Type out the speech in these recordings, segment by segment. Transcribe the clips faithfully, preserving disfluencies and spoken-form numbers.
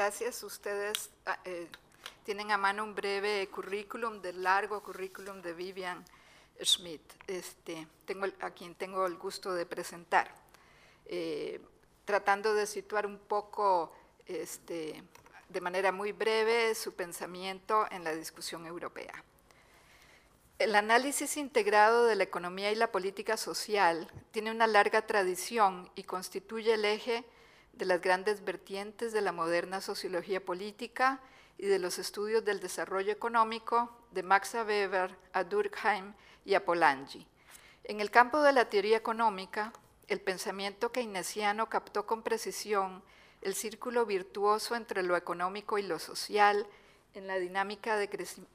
gracias. Ustedes eh, tienen a mano un breve currículum del largo currículum de Vivian Schmidt, este, tengo, a quien tengo el gusto de presentar, eh, tratando de situar un poco, este, de manera muy breve, su pensamiento en la discusión europea. El análisis integrado de la economía y la política social tiene una larga tradición y constituye el eje de las grandes vertientes de la moderna sociología política y de los estudios del desarrollo económico de Max Weber, a Durkheim y a Polanyi. En el campo de la teoría económica, el pensamiento keynesiano captó con precisión el círculo virtuoso entre lo económico y lo social en la dinámica de crecimiento.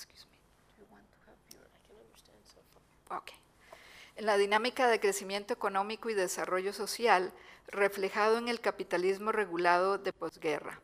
Okay. En la dinámica de crecimiento económico y desarrollo social reflejado en el capitalismo regulado de posguerra.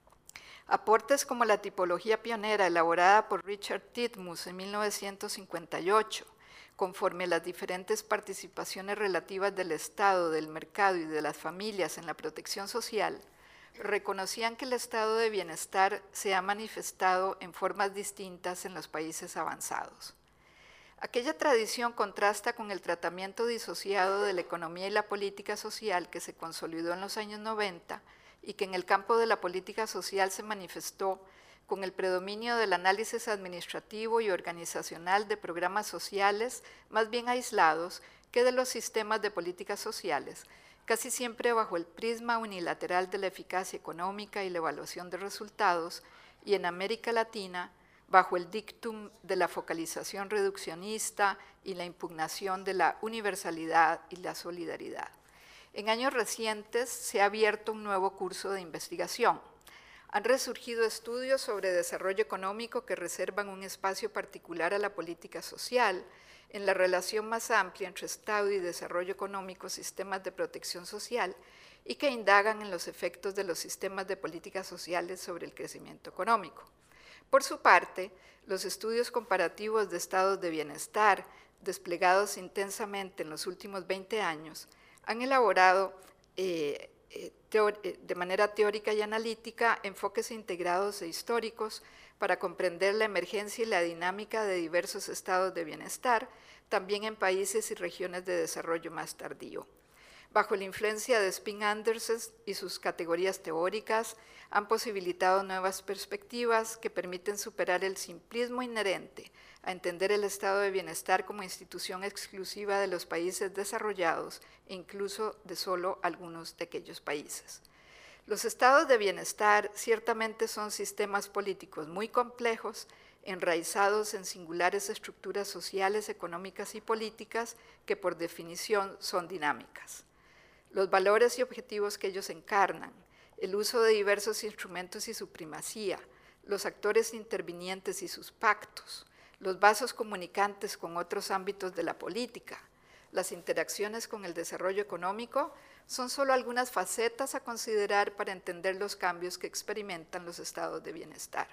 Aportes como la tipología pionera elaborada por Richard Titmuss en mil novecientos cincuenta y ocho, conforme a las diferentes participaciones relativas del Estado, del mercado y de las familias en la protección social, reconocían que el estado de bienestar se ha manifestado en formas distintas en los países avanzados. Aquella tradición contrasta con el tratamiento disociado de la economía y la política social que se consolidó en los años noventa y que en el campo de la política social se manifestó con el predominio del análisis administrativo y organizacional de programas sociales más bien aislados que de los sistemas de políticas sociales, casi siempre bajo el prisma unilateral de la eficacia económica y la evaluación de resultados, y en América Latina, bajo el dictum de la focalización reduccionista y la impugnación de la universalidad y la solidaridad. En años recientes se ha abierto un nuevo curso de investigación. Han resurgido estudios sobre desarrollo económico que reservan un espacio particular a la política social, en la relación más amplia entre Estado y desarrollo económico, sistemas de protección social, y que indagan en los efectos de los sistemas de políticas sociales sobre el crecimiento económico. Por su parte, los estudios comparativos de estados de bienestar, desplegados intensamente en los últimos veinte años, han elaborado eh, eh, de manera teórica y analítica enfoques integrados e históricos para comprender la emergencia y la dinámica de diversos estados de bienestar, también en países y regiones de desarrollo más tardío. Bajo la influencia de Spin-Andersen y sus categorías teóricas, han posibilitado nuevas perspectivas que permiten superar el simplismo inherente a entender el estado de bienestar como institución exclusiva de los países desarrollados e incluso de solo algunos de aquellos países. Los estados de bienestar ciertamente son sistemas políticos muy complejos, enraizados en singulares estructuras sociales, económicas y políticas que por definición son dinámicas. Los valores y objetivos que ellos encarnan, el uso de diversos instrumentos y su primacía, los actores intervinientes y sus pactos, los vasos comunicantes con otros ámbitos de la política, las interacciones con el desarrollo económico, son solo algunas facetas a considerar para entender los cambios que experimentan los estados de bienestar.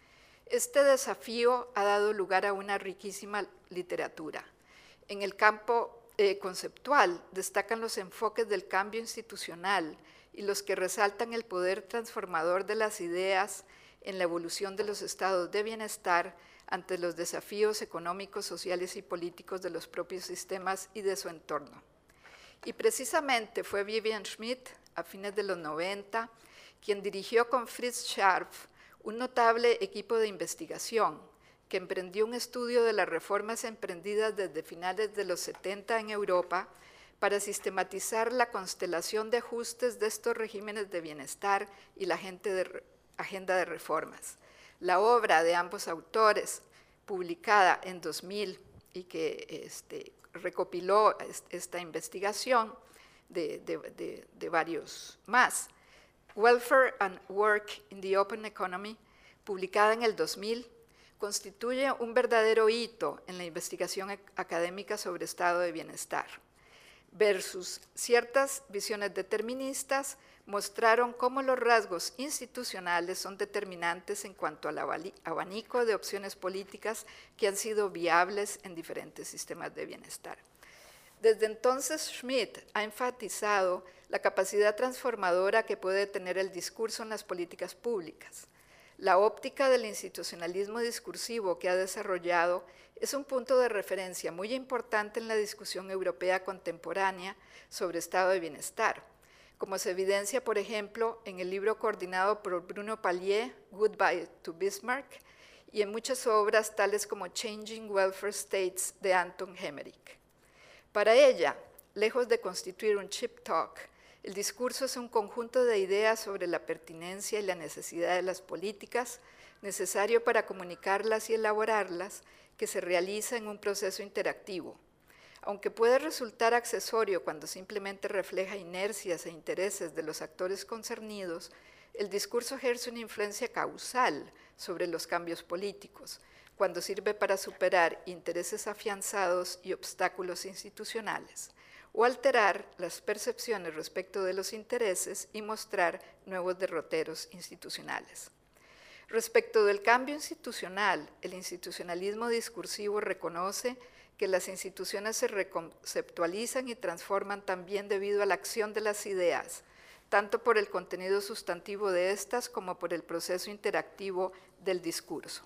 Este desafío ha dado lugar a una riquísima literatura. En el campo Eh, conceptual destacan los enfoques del cambio institucional y los que resaltan el poder transformador de las ideas en la evolución de los estados de bienestar ante los desafíos económicos, sociales y políticos de los propios sistemas y de su entorno. Y precisamente fue Vivian Schmidt, a fines de los noventa, quien dirigió con Fritz Scharpf un notable equipo de investigación que emprendió un estudio de las reformas emprendidas desde finales de los setenta en Europa para sistematizar la constelación de ajustes de estos regímenes de bienestar y la agenda de reformas. La obra de ambos autores, publicada en dos mil y que este, recopiló esta investigación de, de, de, de varios más, Welfare and Work in the Open Economy, publicada en el dos mil, constituye un verdadero hito en la investigación académica sobre estado de bienestar. Versus ciertas visiones deterministas, mostraron cómo los rasgos institucionales son determinantes en cuanto al abanico de opciones políticas que han sido viables en diferentes sistemas de bienestar. Desde entonces, Schmidt ha enfatizado la capacidad transformadora que puede tener el discurso en las políticas públicas. La óptica del institucionalismo discursivo que ha desarrollado es un punto de referencia muy importante en la discusión europea contemporánea sobre estado de bienestar, como se evidencia, por ejemplo, en el libro coordinado por Bruno Palier, Goodbye to Bismarck, y en muchas obras tales como Changing Welfare States de Anton Hemmerich. Para ella, lejos de constituir un cheap talk, el discurso es un conjunto de ideas sobre la pertinencia y la necesidad de las políticas, necesario para comunicarlas y elaborarlas, que se realiza en un proceso interactivo. Aunque puede resultar accesorio cuando simplemente refleja inercias e intereses de los actores concernidos, el discurso ejerce una influencia causal sobre los cambios políticos, cuando sirve para superar intereses afianzados y obstáculos institucionales, o alterar las percepciones respecto de los intereses y mostrar nuevos derroteros institucionales. Respecto del cambio institucional, el institucionalismo discursivo reconoce que las instituciones se reconceptualizan y transforman también debido a la acción de las ideas, tanto por el contenido sustantivo de estas como por el proceso interactivo del discurso.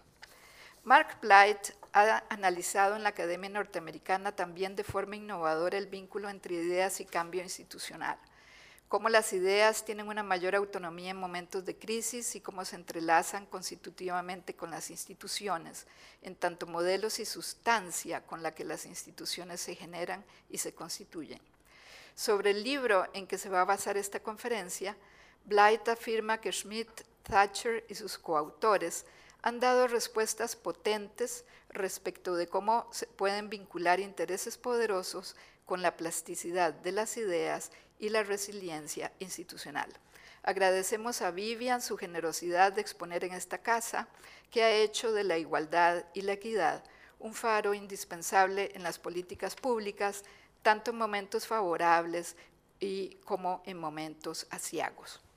Mark Blight ha analizado en la Academia Norteamericana también de forma innovadora el vínculo entre ideas y cambio institucional, cómo las ideas tienen una mayor autonomía en momentos de crisis y cómo se entrelazan constitutivamente con las instituciones, en tanto modelos y sustancia con la que las instituciones se generan y se constituyen. Sobre el libro en que se va a basar esta conferencia, Blight afirma que Schmidt, Thatcher y sus coautores han dado respuestas potentes respecto de cómo se pueden vincular intereses poderosos con la plasticidad de las ideas y la resiliencia institucional. Agradecemos a Vivian su generosidad de exponer en esta casa, que ha hecho de la igualdad y la equidad un faro indispensable en las políticas públicas, tanto en momentos favorables y como en momentos aciagos.